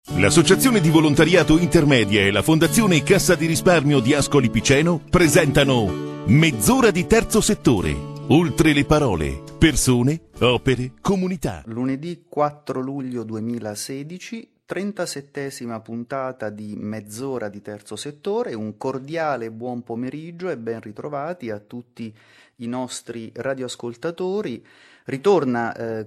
L'Associazione di Volontariato Intermedia e la Fondazione Cassa di Risparmio di Ascoli Piceno presentano Mezz'ora di terzo settore. Oltre le parole, persone, opere, comunità. Lunedì 4 luglio 2016, 37esima puntata di Mezz'ora di terzo settore. Un cordiale buon pomeriggio e ben ritrovati a tutti i nostri radioascoltatori. Ritorna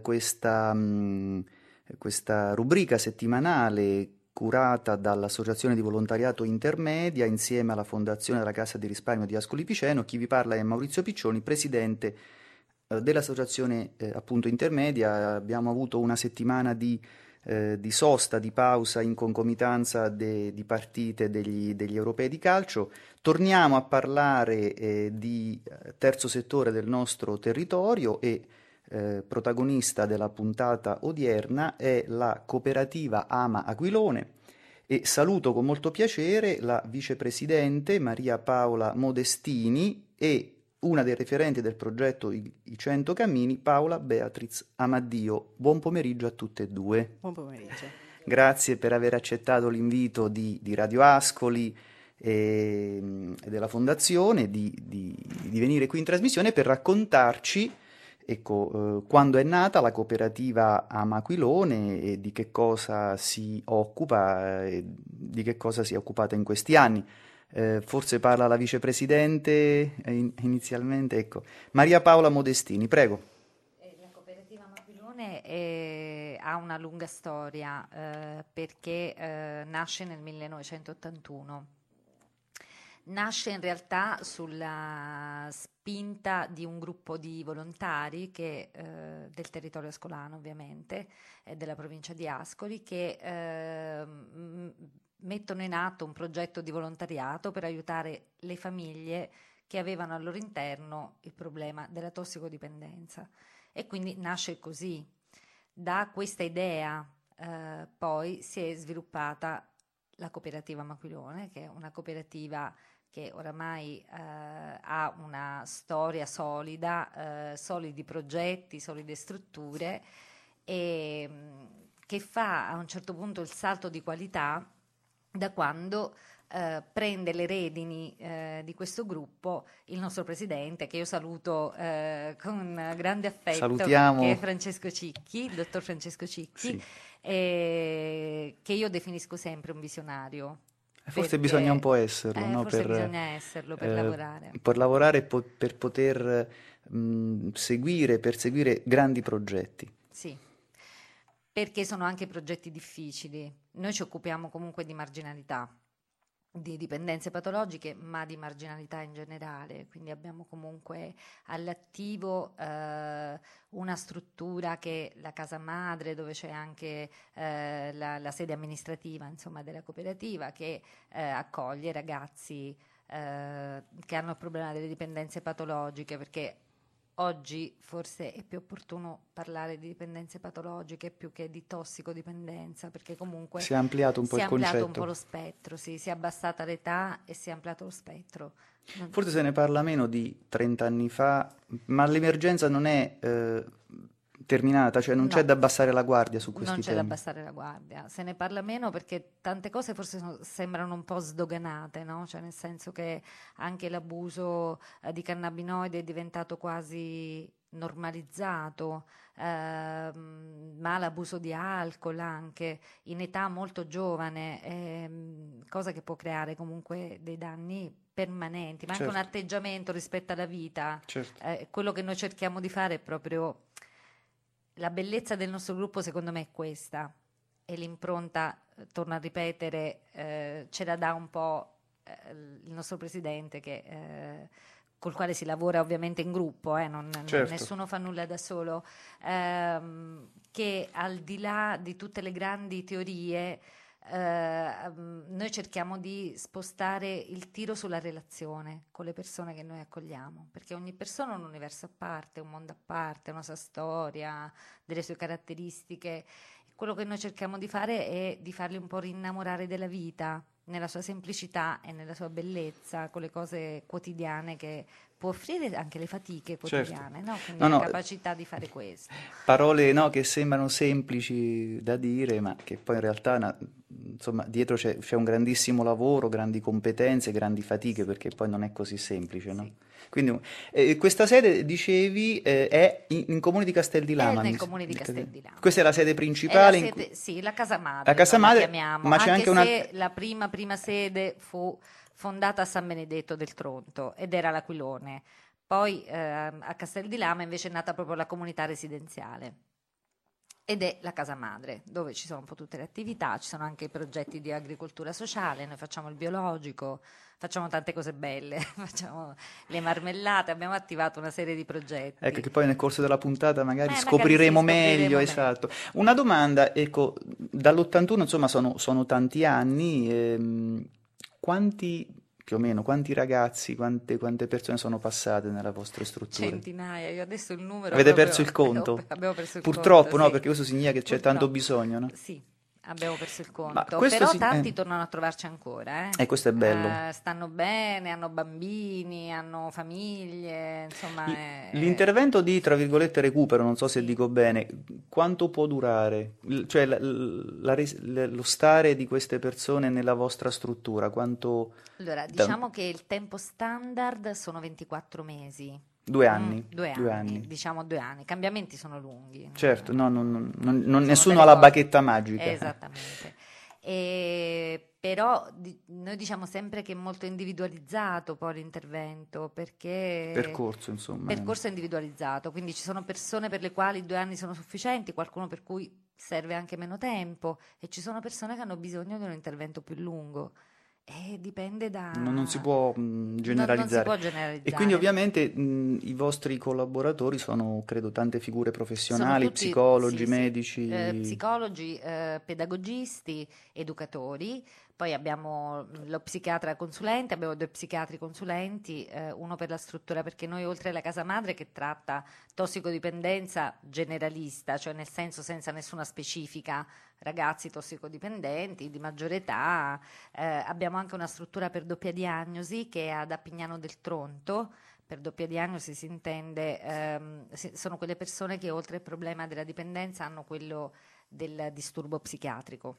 questa rubrica settimanale curata dall'Associazione di Volontariato Intermedia insieme alla Fondazione della Cassa di Risparmio di Ascoli Piceno. Chi vi parla è Maurizio Piccioni, presidente dell'Associazione appunto Intermedia. Abbiamo avuto una settimana di sosta, di pausa in concomitanza di partite degli europei di calcio. Torniamo a parlare di terzo settore del nostro territorio e protagonista della puntata odierna è la cooperativa Ama Aquilone e saluto con molto piacere la vicepresidente Maria Paola Modestini e una dei referenti del progetto I 100 Cammini, Paola Beatriz Amaddio. Buon pomeriggio a tutte e due. Buon pomeriggio. Grazie per aver accettato l'invito di Radio Ascoli e della Fondazione di venire qui in trasmissione per raccontarci quando è nata la cooperativa Ama Aquilone e di che cosa si occupa e di che cosa si è occupata in questi anni. Forse parla la vicepresidente inizialmente. Ecco. Maria Paola Modestini, prego. La cooperativa Ama Aquilone ha una lunga storia perché nasce nel 1981. Nasce in realtà sulla spinta di un gruppo di volontari del territorio ascolano, ovviamente, della provincia di Ascoli, che mettono in atto un progetto di volontariato per aiutare le famiglie che avevano al loro interno il problema della tossicodipendenza. E quindi nasce così. Da questa idea poi si è sviluppata la cooperativa Ama Aquilone, che è una cooperativa che oramai ha una storia solida, solidi progetti, solide strutture e che fa a un certo punto il salto di qualità da quando prende le redini di questo gruppo il nostro presidente, che io saluto con grande affetto. Salutiamo. Che è Francesco Cicchi, il dottor Francesco Cicchi, Sì. Che io definisco sempre un visionario. Forse bisogna un po' esserlo, no? Forse bisogna esserlo per lavorare. Per lavorare e per poter perseguire grandi progetti. Sì, perché sono anche progetti difficili. Noi ci occupiamo comunque di marginalità, di dipendenze patologiche, ma di marginalità in generale, quindi abbiamo comunque all'attivo una struttura che è la casa madre, dove c'è anche la sede amministrativa, insomma, della cooperativa, che accoglie ragazzi che hanno il problema delle dipendenze patologiche, perché oggi forse è più opportuno parlare di dipendenze patologiche più che di tossicodipendenza, perché comunque si è ampliato un po' il concetto. Si è ampliato un po' lo spettro, sì, si è abbassata l'età e si è ampliato lo spettro. Forse se ne parla meno di 30 anni fa, ma l'emergenza non è terminata, cioè non c'è da abbassare la guardia su questi temi. Non c'è da abbassare la guardia, se ne parla meno perché tante cose forse sembrano un po' sdoganate, no? Cioè nel senso che anche l'abuso di cannabinoidi è diventato quasi normalizzato, ma l'abuso di alcol anche in età molto giovane, cosa che può creare comunque dei danni permanenti, ma certo. Anche un atteggiamento rispetto alla vita. Certo. Quello che noi cerchiamo di fare è proprio la bellezza del nostro gruppo, secondo me, è questa, e l'impronta, torno a ripetere, ce la dà un po' il nostro presidente col quale si lavora ovviamente in gruppo, certo. Nessuno fa nulla da solo, che al di là di tutte le grandi teorie noi cerchiamo di spostare il tiro sulla relazione con le persone che noi accogliamo, perché ogni persona è un universo a parte, un mondo a parte, una sua storia, delle sue caratteristiche. Quello che noi cerchiamo di fare è di farli un po' rinnamorare della vita, nella sua semplicità e nella sua bellezza, con le cose quotidiane che può offrire, anche le fatiche quotidiane, certo. No? Quindi la capacità di fare questo. Parole che sembrano semplici da dire, ma che poi in realtà insomma, dietro c'è un grandissimo lavoro, grandi competenze, grandi fatiche, perché poi non è così semplice, no? Sì. Quindi, questa sede, dicevi, è in Comune di Castel di È Lama. nel comune di Castel di Lama. Questa è la sede È la principale? sede, sì, la casa La madre, casa noi la madre, chiamiamo, ma c'è anche anche una... se la prima sede fu fondata a San Benedetto del Tronto ed era l'Aquilone. Poi a Castel di Lama invece è nata proprio la comunità residenziale. Ed è la casa madre, dove ci sono un po' tutte le attività, ci sono anche i progetti di agricoltura sociale, noi facciamo il biologico, facciamo tante cose belle, facciamo le marmellate, abbiamo attivato una serie di progetti. Ecco, che poi nel corso della puntata magari Magari sì, scopriremo scopriremo meglio, meglio. esatto. Una domanda, ecco, dall'81 insomma sono tanti anni, più o meno, quanti ragazzi, quante persone sono passate nella vostra struttura? Centinaia, io adesso il numero Avete proprio perso il conto? abbiamo perso il Purtroppo, conto, no, sì. perché questo significa che c'è tanto Purtroppo. bisogno, no? Sì, abbiamo perso il Ma conto, questo però si- tanti tornano a trovarci ancora, E questo è bello. Stanno bene, hanno bambini, hanno famiglie, insomma, L'intervento di, tra virgolette, recupero, non so se sì. dico bene, quanto può durare? Cioè lo stare di queste persone nella vostra struttura, quanto... Allora, da- diciamo che il tempo standard sono 24 mesi. 2 anni, 2 anni, diciamo 2 anni. I cambiamenti sono lunghi. Certo, no, Sono nessuno delle ha la cose. bacchetta magica. Esattamente. Però noi diciamo sempre che è molto individualizzato poi l'intervento, perché Percorso, insomma. il percorso è individualizzato, quindi ci sono persone per le quali 2 anni sono sufficienti, qualcuno per cui serve anche meno tempo e ci sono persone che hanno bisogno di un intervento più lungo. E dipende da... Non si può Non si generalizzare. può E quindi generalizzare. ovviamente i vostri collaboratori sono, credo, tante figure Sono professionali, tutti, psicologi, sì, sì, medici. psicologi, pedagogisti, educatori, poi abbiamo lo psichiatra consulente, abbiamo 2 psichiatri consulenti, uno per la struttura, perché noi oltre alla casa madre che tratta tossicodipendenza generalista, cioè nel senso senza nessuna specifica, ragazzi tossicodipendenti di maggiore età, abbiamo anche una struttura per doppia diagnosi che è ad Appignano del Tronto. Per doppia diagnosi si intende, sono quelle persone che oltre al problema della dipendenza hanno quello del disturbo psichiatrico.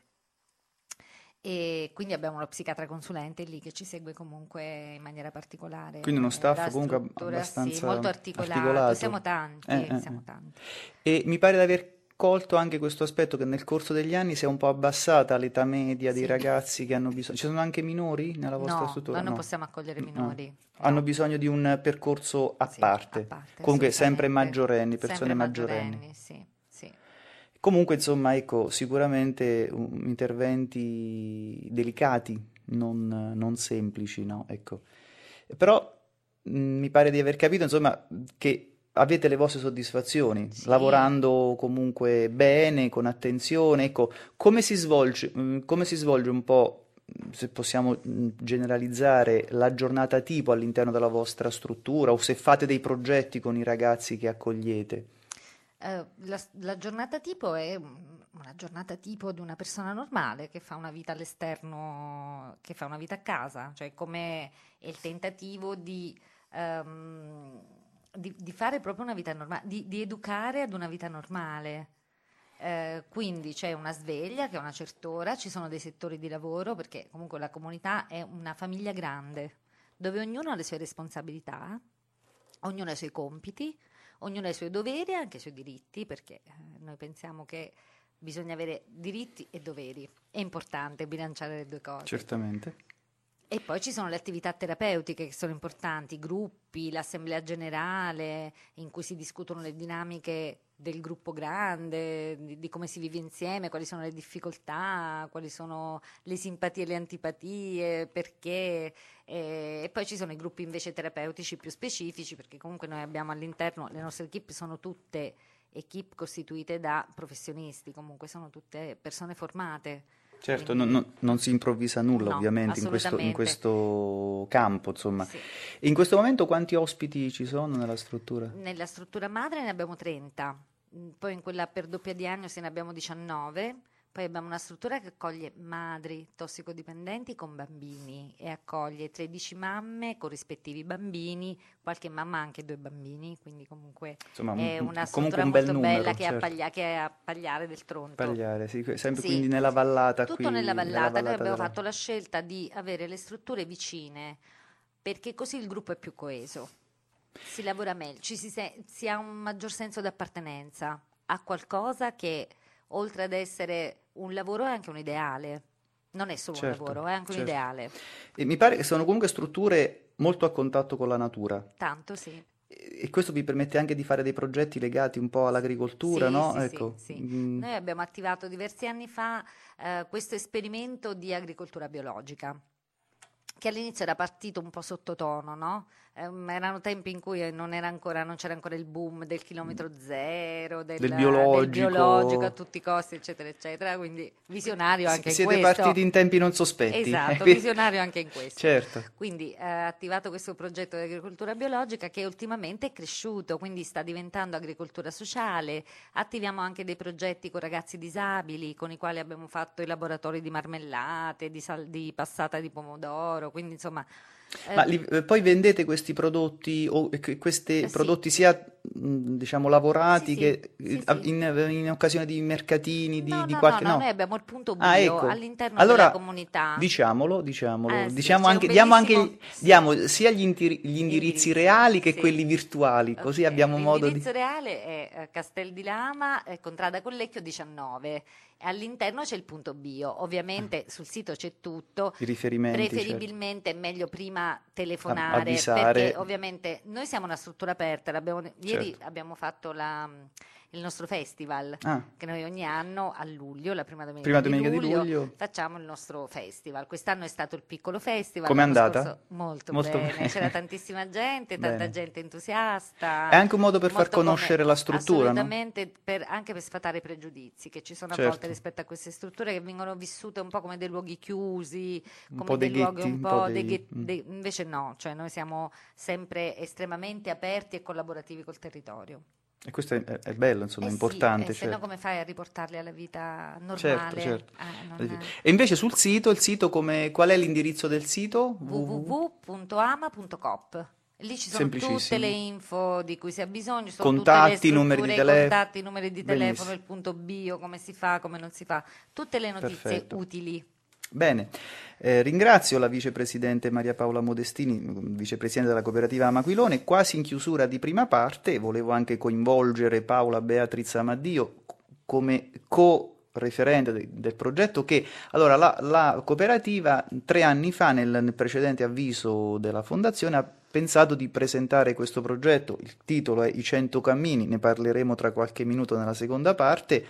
E quindi abbiamo lo psichiatra consulente lì che ci segue comunque in maniera particolare. Quindi uno staff La comunque struttura, sì, abbastanza molto articolato. articolato. Siamo tanti, Eh. siamo tanti. E mi pare di aver colto anche questo aspetto che nel corso degli anni si è un po' abbassata l'età media dei Sì. ragazzi che hanno bisogno. Ci sono anche minori nella vostra No, struttura? noi non No. possiamo accogliere No. minori. Hanno No. bisogno di un percorso a Sì, parte. a parte, Comunque sempre assolutamente. maggiorenni, persone Sempre maggiorenni. maggiorenni, sì, sì. Comunque, insomma, ecco, sicuramente interventi delicati, non semplici, no? Ecco. Però mi pare di aver capito, insomma, che avete le vostre soddisfazioni, Sì. lavorando comunque bene, con attenzione. Ecco, come si svolge un po', se possiamo generalizzare, la giornata tipo all'interno della vostra struttura, o se fate dei progetti con i ragazzi che accogliete? La giornata tipo è una giornata tipo di una persona normale che fa una vita all'esterno, che fa una vita a casa, cioè come è il tentativo di fare proprio una vita normale, di educare ad una vita normale. Quindi c'è una sveglia che è a una certa ora, ci sono dei settori di lavoro, perché comunque la comunità è una famiglia grande, dove ognuno ha le sue responsabilità, ognuno ha i suoi compiti, ognuno ha i suoi doveri e anche i suoi diritti, perché noi pensiamo che bisogna avere diritti e doveri. È importante bilanciare le due cose. Certamente. E poi ci sono le attività terapeutiche che sono importanti, i gruppi, l'assemblea generale, in cui si discutono le dinamiche del gruppo grande, di come si vive insieme, quali sono le difficoltà, quali sono le simpatie e le antipatie, perché. E poi ci sono i gruppi invece terapeutici più specifici, perché comunque noi abbiamo all'interno, le nostre equip sono tutte equip costituite da professionisti, comunque sono tutte persone formate. Certo, Quindi- non si improvvisa nulla No, ovviamente in assolutamente. questo campo, insomma. Sì. E in questo momento quanti ospiti ci sono nella struttura? Nella struttura madre ne abbiamo 30, poi in quella per doppia diagnosi ne abbiamo 19, Poi abbiamo una struttura che accoglie madri tossicodipendenti con bambini e accoglie 13 mamme con rispettivi bambini, qualche mamma ha anche 2 bambini, quindi comunque Insomma, è una comunque struttura un bel molto numero, bella che certo. che è a Pagliare del Tronto. Pagliare, sì, sempre Sì, quindi nella vallata tutto qui, nella vallata. Noi abbiamo della... fatto la scelta di avere le strutture vicine perché così il gruppo è più coeso, si lavora meglio, si ha un maggior senso di appartenenza a qualcosa che oltre ad essere un lavoro è anche un ideale. Non è solo un Certo, lavoro, è anche un certo. ideale. E mi pare che sono comunque strutture molto a contatto con la natura. Tanto sì. E questo vi permette anche di fare dei progetti legati un po' all'agricoltura, Sì, no? sì, sì, Ecco. sì. Noi abbiamo attivato diversi anni fa questo esperimento di agricoltura biologica, che all'inizio era partito un po' sottotono, no? Erano tempi in cui non c'era ancora il boom del chilometro zero, Del del biologico a biologico. tutti i costi, eccetera, eccetera, quindi visionario anche in Siete questo. partiti in tempi non sospetti. Esatto, visionario anche in questo. Certo. Quindi ha attivato questo progetto di agricoltura biologica che ultimamente è cresciuto, quindi sta diventando agricoltura sociale. Attiviamo anche dei progetti con ragazzi disabili, con i quali abbiamo fatto i laboratori di marmellate, di passata di pomodoro, quindi insomma... Ma poi vendete questi prodotti o questi sì, prodotti sia diciamo lavorati sì, che sì, sì. in occasione di mercatini No, di no, qualche no, no. noi abbiamo il punto Ah, bio ecco. all'interno della Allora comunità. diciamolo, Sì, diciamo c'è un anche, diamo bellissimo anche diamo sia gli indirizzi reali che sì. quelli virtuali, così Ok, abbiamo modo di l'indirizzo reale è Castel di Lama, Contrada Collecchio 19. E all'interno c'è il punto bio. Ovviamente sul sito c'è tutto. i riferimenti, certo. Preferibilmente è meglio prima telefonare Avvisare. perché ovviamente noi siamo una struttura aperta. Ieri Certo. abbiamo fatto il nostro festival Ah, che noi ogni anno a luglio, la prima prima domenica domenica di luglio. facciamo il nostro festival. Quest'anno è stato il piccolo festival, Com'è l'anno andata? scorso molto Molto bene, bene. c'era tantissima gente, tanta Bene. gente entusiasta. È anche un modo per far molto conoscere la struttura, no? assolutamente, anche per sfatare i pregiudizi che ci sono a Certo. volte rispetto a queste strutture che vengono vissute un po' come dei luoghi chiusi, Un come po' dei dei luoghi ghetti, un un po' po' dei... invece no, cioè noi siamo sempre estremamente aperti e collaborativi col territorio. E questo è bello, insomma, è Sì, importante, se no certo. come fai a riportarli alla vita Certo, normale? certo. Non- E invece sul sito, qual è l'indirizzo del sito? www.ama.coop. Lì ci sono tutte Semplicissimo. le info di cui si ha bisogno, ci sono Contatti, tutte le numeri di strutture, i telefono. contatti, i numeri di telefono, Benissimo. il punto bio, come si fa, come non si fa, tutte le notizie Perfetto. utili. Bene, ringrazio la vicepresidente Maria Paola Modestini, vicepresidente della cooperativa Amaquilone. Quasi in chiusura di prima parte, volevo anche coinvolgere Paola Beatriz Amaddio come co-referente del progetto che, allora, la cooperativa 3 anni fa, nel precedente avviso della fondazione, ha pensato di presentare questo progetto. Il titolo è I 100 cammini, ne parleremo tra qualche minuto nella seconda parte.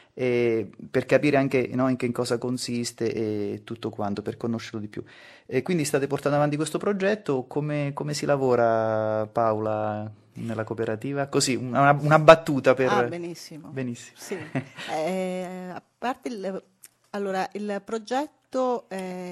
Per capire anche, no, in che cosa consiste e tutto quanto, per conoscerlo di più. E quindi state portando avanti questo progetto, come si lavora, Paola, nella cooperativa? Così, una battuta per... Benissimo. Benissimo. Sì. A parte allora, il progetto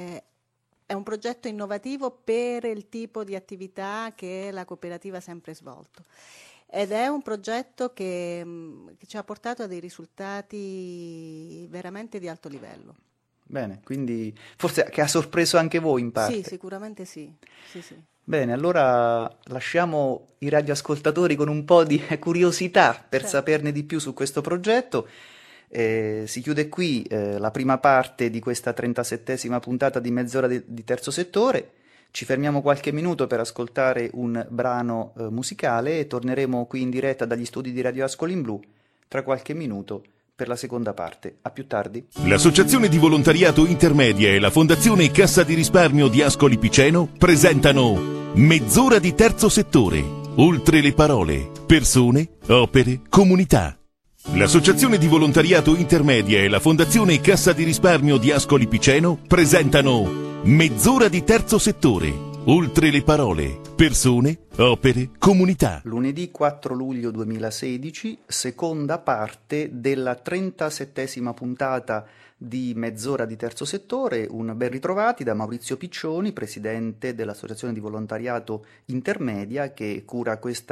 è un progetto innovativo per il tipo di attività che la cooperativa ha sempre svolto. Ed è un progetto che ci ha portato a dei risultati veramente di alto livello. Bene, quindi forse che ha sorpreso anche voi in parte. Sì, sicuramente sì. Sì, sì. Bene, allora lasciamo i radioascoltatori con un po' di curiosità per Certo. saperne di più su questo progetto. Si chiude qui la prima parte di questa 37esima puntata di Mezz'ora di Terzo Settore. Ci fermiamo qualche minuto per ascoltare un brano musicale e torneremo qui in diretta dagli studi di Radio Ascoli in Blu tra qualche minuto per la seconda parte. A più tardi. L'Associazione di Volontariato Intermedia e la Fondazione Cassa di Risparmio di Ascoli Piceno presentano Mezz'ora di Terzo Settore. Oltre le parole, persone, opere, comunità. L'Associazione di Volontariato Intermedia e la Fondazione Cassa di Risparmio di Ascoli Piceno presentano Mezz'ora di Terzo Settore. Oltre le parole, persone, opere, comunità. Lunedì 4 luglio 2016, seconda parte della 37esima puntata di Mezz'ora di Terzo Settore. Un ben ritrovati da Maurizio Piccioni, presidente dell'Associazione di Volontariato Intermedia che cura questa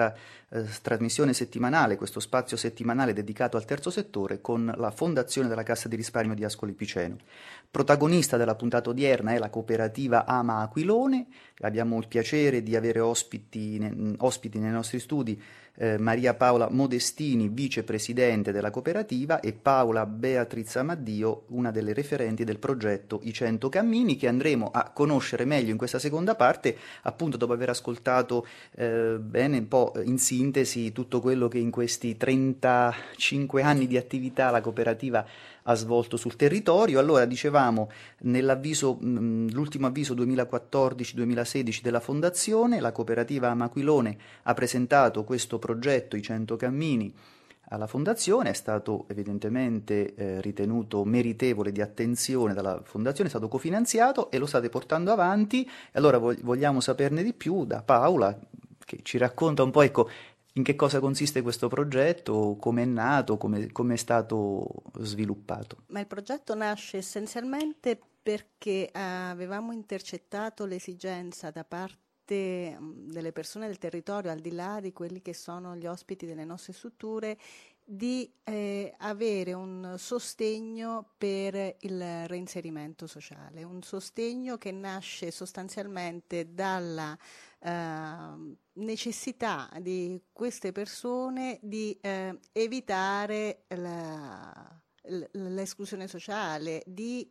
trasmissione settimanale, questo spazio settimanale dedicato al terzo settore con la Fondazione della Cassa di Risparmio di Ascoli Piceno. Protagonista della puntata odierna è la cooperativa Ama Aquilone. Abbiamo il piacere di avere ospiti nei nostri studi Maria Paola Modestini, vicepresidente della cooperativa, e Paola Beatriz Amaddio, una delle referenti del progetto I 100 Cammini, che andremo a conoscere meglio in questa seconda parte, appunto dopo aver ascoltato bene un po' in sintesi tutto quello che in questi 35 anni di attività la cooperativa ha svolto sul territorio. Allora, dicevamo, l'ultimo avviso 2014-2016 della Fondazione, la cooperativa Ama Aquilone ha presentato questo progetto, I 100 Cammini, alla Fondazione. È stato evidentemente ritenuto meritevole di attenzione dalla Fondazione, è stato cofinanziato e lo state portando avanti. E allora vogliamo saperne di più da Paola, che ci racconta un po', ecco, in che cosa consiste questo progetto, come è nato, come è stato sviluppato. Ma il progetto nasce essenzialmente perché avevamo intercettato l'esigenza da parte delle persone del territorio, al di là di quelli che sono gli ospiti delle nostre strutture, di avere un sostegno per il reinserimento sociale, un sostegno che nasce sostanzialmente dalla necessità di queste persone di evitare l'esclusione sociale, di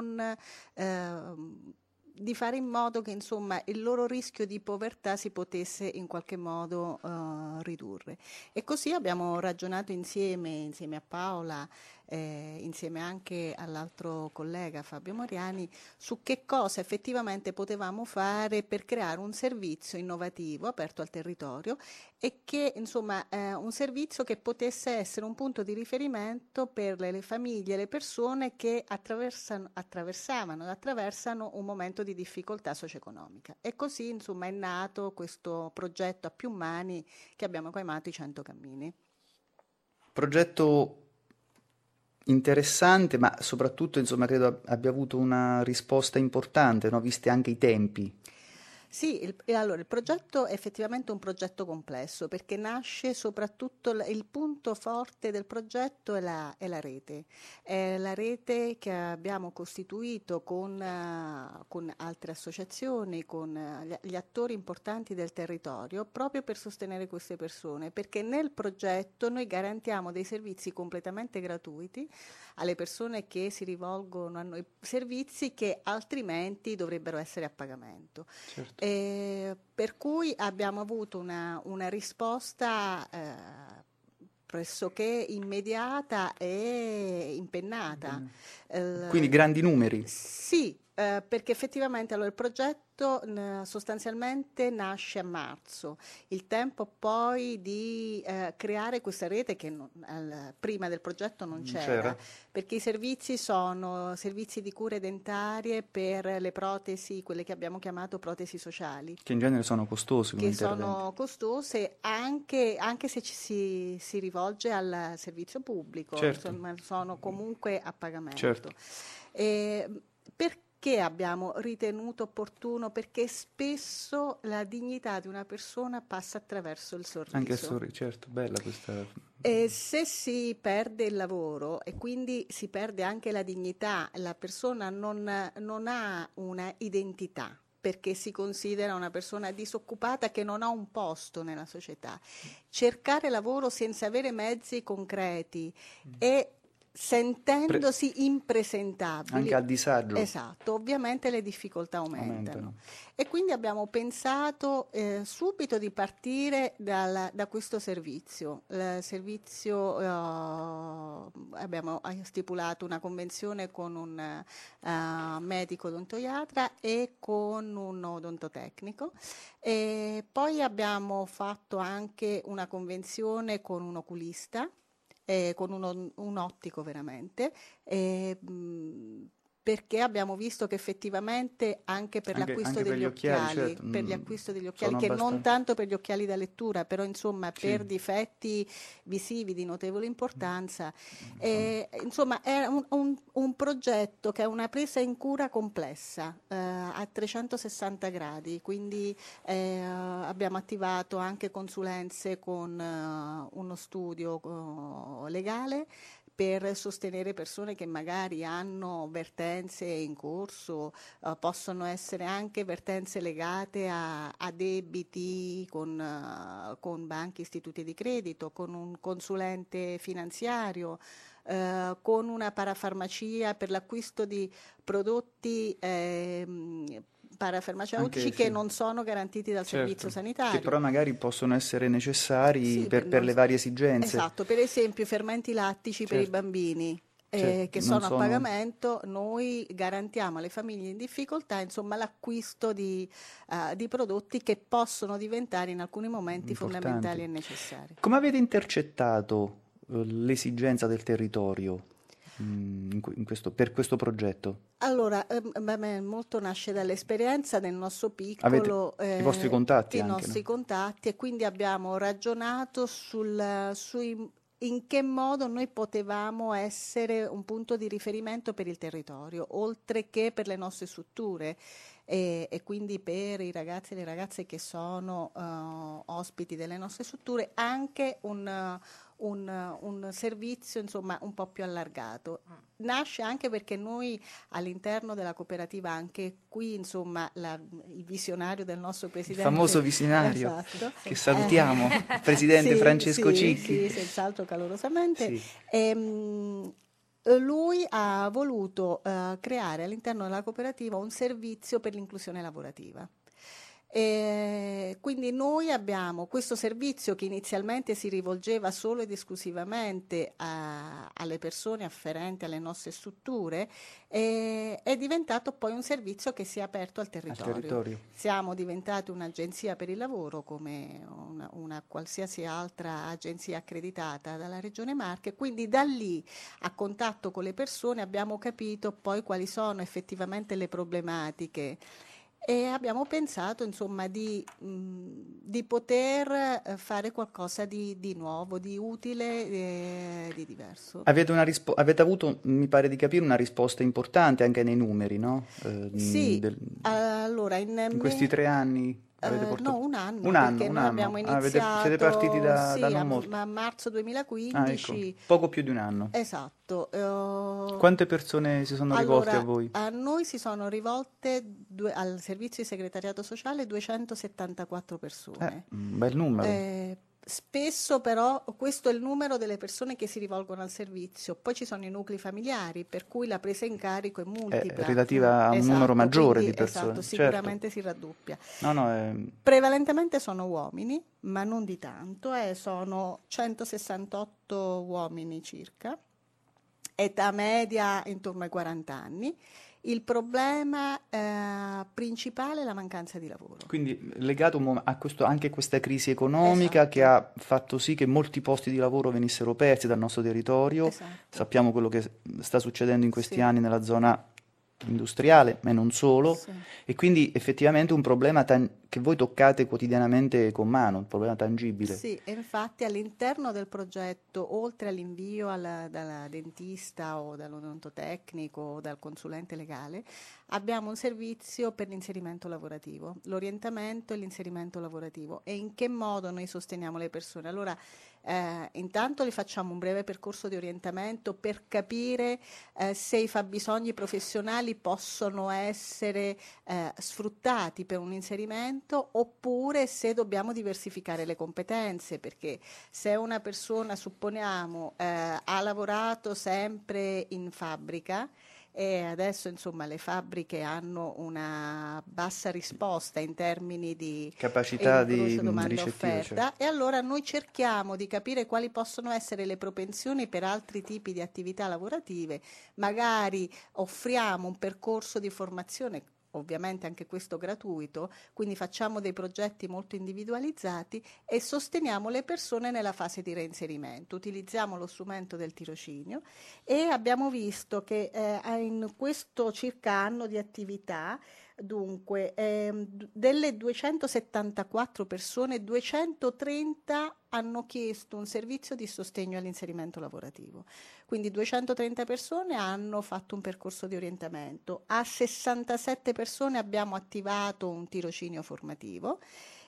fare in modo che, insomma, il loro rischio di povertà si potesse in qualche modo ridurre. E così abbiamo ragionato insieme a Paola, insieme anche all'altro collega Fabio Moriani, su che cosa effettivamente potevamo fare per creare un servizio innovativo aperto al territorio e che, insomma, un servizio che potesse essere un punto di riferimento per le famiglie e le persone che attraversano un momento di difficoltà socio-economica. E così, insomma, è nato questo progetto a più mani che abbiamo chiamato I 100 Cammini. Progetto interessante, ma soprattutto, insomma, credo abbia avuto una risposta importante, no? Visti anche i tempi. Sì, allora il progetto è effettivamente un progetto complesso perché nasce soprattutto, il punto forte del progetto è la rete. È la rete che abbiamo costituito con altre associazioni, con gli attori importanti del territorio, proprio per sostenere queste persone, perché nel progetto noi garantiamo dei servizi completamente gratuiti alle persone che si rivolgono a noi, servizi che altrimenti dovrebbero essere a pagamento. Certo. Per cui abbiamo avuto una risposta pressoché immediata e impennata. Quindi grandi numeri. Sì, perché effettivamente allora, il progetto sostanzialmente nasce a marzo. Il tempo poi di creare questa rete che prima del progetto non c'era, perché i servizi sono servizi di cure dentarie per le protesi, quelle che abbiamo chiamato protesi sociali. Che in genere sono costosi. Che sono costose anche se si rivolge al servizio pubblico, certo. Insomma, sono comunque a pagamento. Certo. Perché abbiamo ritenuto opportuno? Perché spesso la dignità di una persona passa attraverso il sorriso. Anche il sorriso, certo, bella questa. E se si perde il lavoro e quindi si perde anche la dignità, la persona non ha una identità, perché si considera una persona disoccupata che non ha un posto nella società. Cercare lavoro senza avere mezzi concreti e sentendosi impresentabili, anche a disagio. Esatto, ovviamente le difficoltà aumentano. E quindi abbiamo pensato subito di partire da questo servizio. Abbiamo stipulato una convenzione con un medico odontoiatra e con un odontotecnico. E poi abbiamo fatto anche una convenzione con un oculista, con un ottico veramente, perché abbiamo visto che effettivamente anche per l'acquisto degli occhiali, certo, per l'acquisto degli occhiali, sono che non abbastanza... tanto per gli occhiali da lettura, però insomma Sì. per difetti visivi di notevole importanza, insomma è un progetto che ha una presa in cura complessa a 360 gradi, quindi abbiamo attivato anche consulenze con uno studio legale per sostenere persone che magari hanno vertenze in corso, possono essere anche vertenze legate a debiti con banche, istituti di credito, con un consulente finanziario, con una parafarmacia per l'acquisto di prodotti parafarmaceutici Anche, che sì, non sono garantiti dal certo, servizio sanitario. che però magari possono essere necessari Sì, per le varie esigenze. esatto, per esempio i fermenti lattici per i Certo, bambini certo, che non sono a pagamento, noi garantiamo alle famiglie in difficoltà insomma l'acquisto di prodotti che possono diventare in alcuni momenti importanti. fondamentali e necessari. Come avete intercettato l'esigenza del territorio per questo progetto? Allora, molto nasce dall'esperienza del nostro Avete piccolo, i vostri contatti i anche, nostri no? contatti, e quindi abbiamo ragionato in che modo noi potevamo essere un punto di riferimento per il territorio, oltre che per le nostre strutture e quindi per i ragazzi e le ragazze che sono ospiti delle nostre strutture, anche un servizio insomma un po' più allargato. Nasce anche perché noi all'interno della cooperativa, anche qui insomma il visionario del nostro Il presidente, famoso visionario, esatto, che salutiamo, il presidente sì, Francesco sì, Cicchi. sì, senz'altro calorosamente. Sì. Lui ha voluto creare all'interno della cooperativa un servizio per l'inclusione lavorativa. Quindi noi abbiamo questo servizio che inizialmente si rivolgeva solo ed esclusivamente alle persone afferenti alle nostre strutture, è diventato poi un servizio che si è aperto al territorio. Siamo diventati un'agenzia per il lavoro come una qualsiasi altra agenzia accreditata dalla Regione Marche, quindi da lì a contatto con le persone abbiamo capito poi quali sono effettivamente le problematiche. E abbiamo pensato insomma di poter fare qualcosa di nuovo, di utile, di diverso. Avete avuto, mi pare di capire, una risposta importante anche nei numeri, no? Sì, allora in questi 3 anni avete portato... no, un anno, Un noi anno. abbiamo iniziato siete partiti da sì, non molto. a marzo Ah, 2015. ecco, poco più di un anno. Esatto. Quante persone si sono rivolte a voi? A noi si sono rivolte al servizio di segretariato sociale 274 persone. Un bel numero. Spesso però questo è il numero delle persone che si rivolgono al servizio, poi ci sono i nuclei familiari per cui la presa in carico è multipla. È relativa a un numero maggiore di persone. Esatto, sicuramente si raddoppia. No, Prevalentemente sono uomini, ma non di tanto, sono 168 uomini circa, età media intorno ai 40 anni. Il problema principale è la mancanza di lavoro. Quindi legato anche a questa crisi economica, esatto, che ha fatto sì che molti posti di lavoro venissero persi dal nostro territorio. Esatto. Sappiamo quello che sta succedendo in questi Sì. anni nella zona industriale, ma non solo, Sì. e quindi effettivamente un problema che voi toccate quotidianamente con mano, un problema tangibile. Sì, e infatti all'interno del progetto, oltre all'invio dalla dentista o dall'odontotecnico o dal consulente legale, abbiamo un servizio per l'inserimento lavorativo, l'orientamento e l'inserimento lavorativo. E in che modo noi sosteniamo le persone? Allora, intanto li facciamo un breve percorso di orientamento per capire se i fabbisogni professionali possono essere sfruttati per un inserimento, oppure se dobbiamo diversificare le competenze, perché se una persona, supponiamo, ha lavorato sempre in fabbrica e adesso insomma le fabbriche hanno una bassa risposta in termini di capacità di domanda ricettiva, offerta, certo. e allora noi cerchiamo di capire quali possono essere le propensioni per altri tipi di attività lavorative, magari offriamo un percorso di formazione ovviamente anche questo gratuito, quindi facciamo dei progetti molto individualizzati e sosteniamo le persone nella fase di reinserimento. Utilizziamo lo strumento del tirocinio e abbiamo visto che in questo circa anno di attività, dunque, delle 274 persone, 230 hanno chiesto un servizio di sostegno all'inserimento lavorativo. Quindi 230 persone hanno fatto un percorso di orientamento, a 67 persone abbiamo attivato un tirocinio formativo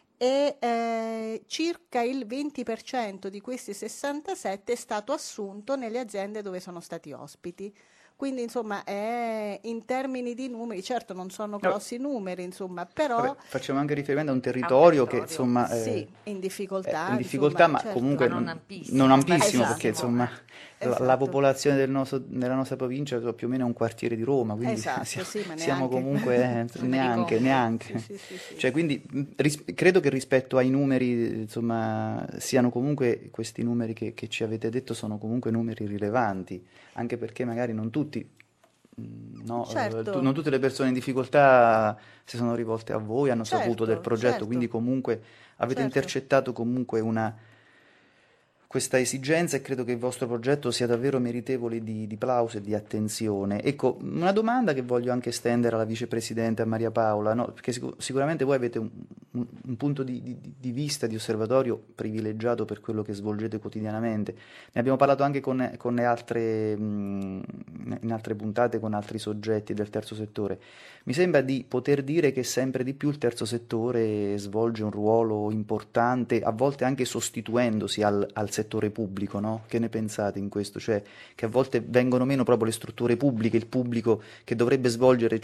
e circa il 20% di questi 67 è stato assunto nelle aziende dove sono stati ospiti. Quindi insomma in termini di numeri, certo non sono grossi numeri, insomma, però vabbè, facciamo anche riferimento a un territorio che insomma sì, in difficoltà, insomma, ma certo. comunque Ma non ampissimo, Esatto. perché insomma la popolazione nella nostra provincia è più o meno un quartiere di Roma, quindi Esatto, siamo neanche. comunque neanche. Sì. Cioè, quindi credo che rispetto ai numeri, insomma, siano comunque questi numeri che ci avete detto sono comunque numeri rilevanti, anche perché magari non tutti, no, Certo. non tutte le persone in difficoltà si sono rivolte a voi, hanno saputo del progetto, certo. quindi comunque avete Certo. intercettato comunque questa esigenza e credo che il vostro progetto sia davvero meritevole di plauso e di attenzione. Ecco, una domanda che voglio anche estendere alla vicepresidente, a Maria Paola, no? Perché sicuramente voi avete un punto di vista, di osservatorio privilegiato per quello che svolgete quotidianamente. Ne abbiamo parlato anche con le altre, in altre puntate con altri soggetti del terzo settore. Mi sembra di poter dire che sempre di più il terzo settore svolge un ruolo importante, a volte anche sostituendosi al settore pubblico, no? Che ne pensate in questo? Cioè che a volte vengono meno proprio le strutture pubbliche, il pubblico che dovrebbe svolgere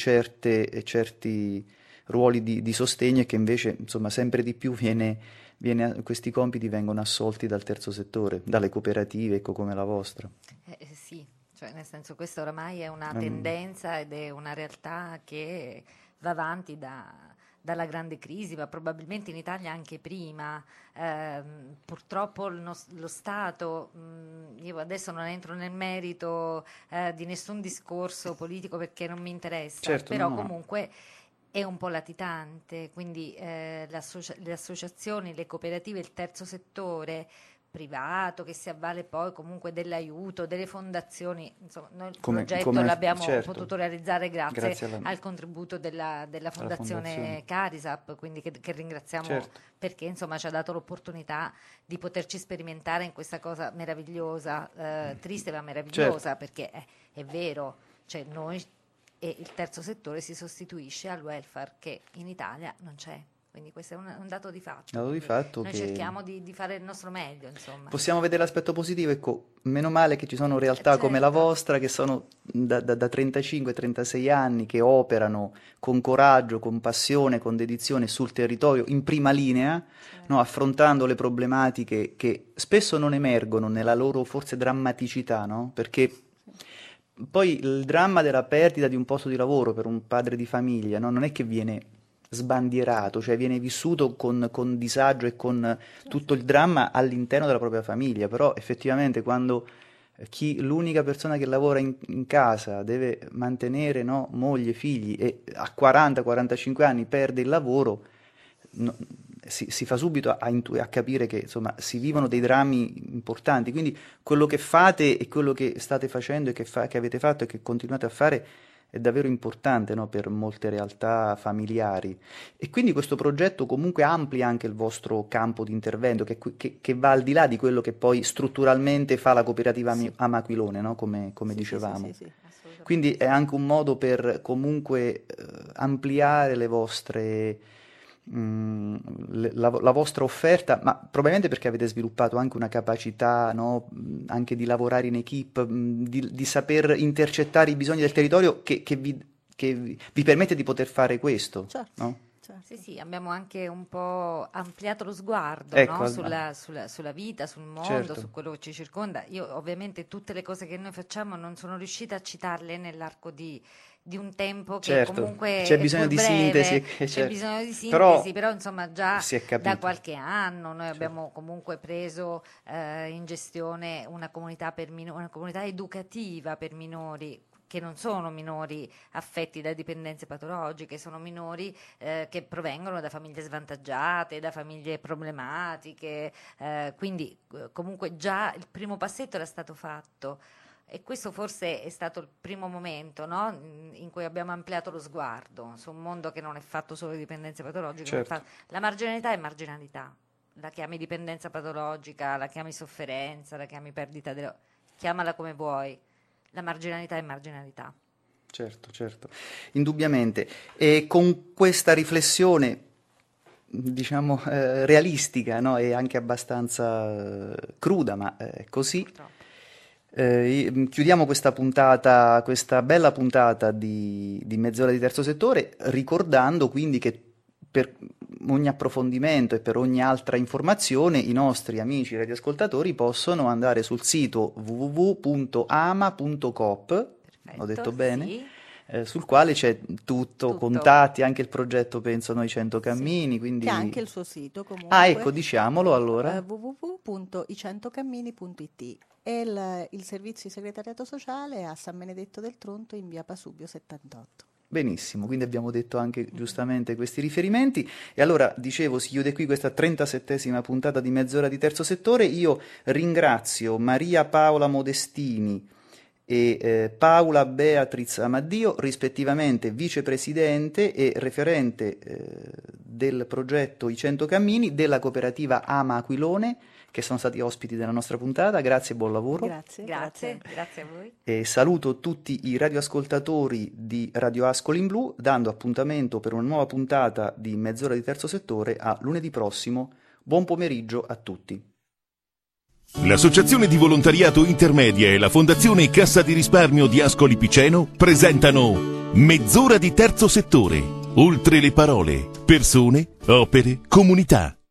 certi ruoli di sostegno e che invece insomma sempre di più questi compiti vengono assolti dal terzo settore, dalle cooperative, ecco, come la vostra. Sì, cioè nel senso questa oramai è una tendenza ed è una realtà che va avanti dalla grande crisi, ma probabilmente in Italia anche prima. Purtroppo lo Stato, io adesso non entro nel merito di nessun discorso politico perché non mi interessa, Certo, però no. comunque è un po' latitante, quindi le associazioni, le cooperative, il terzo settore privato che si avvale poi comunque dell'aiuto, delle fondazioni, insomma noi il progetto l'abbiamo certo, potuto realizzare grazie alla al contributo della fondazione Carisap, quindi che ringraziamo certo. perché insomma ci ha dato l'opportunità di poterci sperimentare in questa cosa meravigliosa, triste ma meravigliosa, perché è vero, cioè noi e il terzo settore si sostituisce al welfare che in Italia non c'è. Quindi questo è un dato di fatto. Dato di fatto noi che cerchiamo di fare il nostro meglio, insomma. possiamo vedere l'aspetto positivo, ecco, meno male che ci sono realtà come la vostra che sono da 35-36 anni che operano con coraggio, con passione, con dedizione sul territorio, in prima linea, no, affrontando le problematiche che spesso non emergono nella loro forse drammaticità, no? Perché poi il dramma della perdita di un posto di lavoro per un padre di famiglia, no? Non è che viene sbandierato, cioè viene vissuto con disagio e con tutto il dramma all'interno della propria famiglia, però effettivamente quando l'unica persona che lavora in casa deve mantenere, no, moglie, figli e a 40-45 anni perde il lavoro, si fa subito a capire che insomma si vivono dei drammi importanti, quindi quello che fate e quello che state facendo e che avete fatto e che continuate a fare è davvero importante, no, per molte realtà familiari. E quindi questo progetto comunque amplia anche il vostro campo di intervento, che va al di là di quello che poi strutturalmente fa la cooperativa Amaquilone, no? Come dicevamo. Sì, quindi è anche un modo per comunque ampliare le vostre... la vostra offerta, ma probabilmente perché avete sviluppato anche una capacità, no, anche di lavorare in equipe, di saper intercettare i bisogni del territorio che vi permette di poter fare questo, certo. No? Certo. Sì, abbiamo anche un po' ampliato lo sguardo, Ecco, no? sulla vita, sul mondo, certo. su quello che ci circonda. Io ovviamente tutte le cose che noi facciamo non sono riuscita a citarle nell'arco di un tempo che Certo, comunque c'è è bisogno pur di breve, sintesi, c'è certo. bisogno di sintesi, Però però insomma già si è capito. da qualche anno noi abbiamo comunque preso in gestione una comunità educativa per minori che non sono minori affetti da dipendenze patologiche, sono minori che provengono da famiglie svantaggiate, da famiglie problematiche, quindi comunque già il primo passetto era stato fatto. E questo forse è stato il primo momento, no? In cui abbiamo ampliato lo sguardo su un mondo che non è fatto solo di dipendenze patologiche. Certo. La marginalità è marginalità, la chiami dipendenza patologica, la chiami sofferenza, la chiami chiamala come vuoi, la marginalità è marginalità. Certo, indubbiamente. E con questa riflessione, diciamo, realistica, no? E anche abbastanza cruda, ma è così. Purtroppo. Chiudiamo questa puntata, questa bella puntata di Mezz'ora di terzo settore, ricordando quindi che per ogni approfondimento e per ogni altra informazione i nostri amici radioascoltatori possono andare sul sito www.ama.coop, Perfetto, ho detto bene? Sì. Sul quale c'è tutto, contatti, anche il progetto Penso Noi 100 Cammini, Sì, quindi... che ha anche il suo sito comunque. Ah, ecco, diciamolo allora. www.icentocammini.it e il servizio di segretariato sociale è a San Benedetto del Tronto in via Pasubio 78. Benissimo, quindi abbiamo detto anche giustamente questi riferimenti. E allora, dicevo, si chiude qui questa 37esima puntata di Mezz'ora di terzo settore. Io ringrazio Maria Paola Modestini e Paola Beatriz Amaddio, rispettivamente vicepresidente e referente del progetto I 100 Cammini della cooperativa Ama Aquilone, che sono stati ospiti della nostra puntata. Grazie e buon lavoro. Grazie Grazie a voi. E saluto tutti i radioascoltatori di Radio Ascoli in Blu, dando appuntamento per una nuova puntata di Mezz'ora di terzo settore a lunedì prossimo. Buon pomeriggio a tutti. L'Associazione di Volontariato Intermedia e la Fondazione Cassa di Risparmio di Ascoli Piceno presentano Mezz'ora di terzo settore. Oltre le parole, persone, opere, comunità.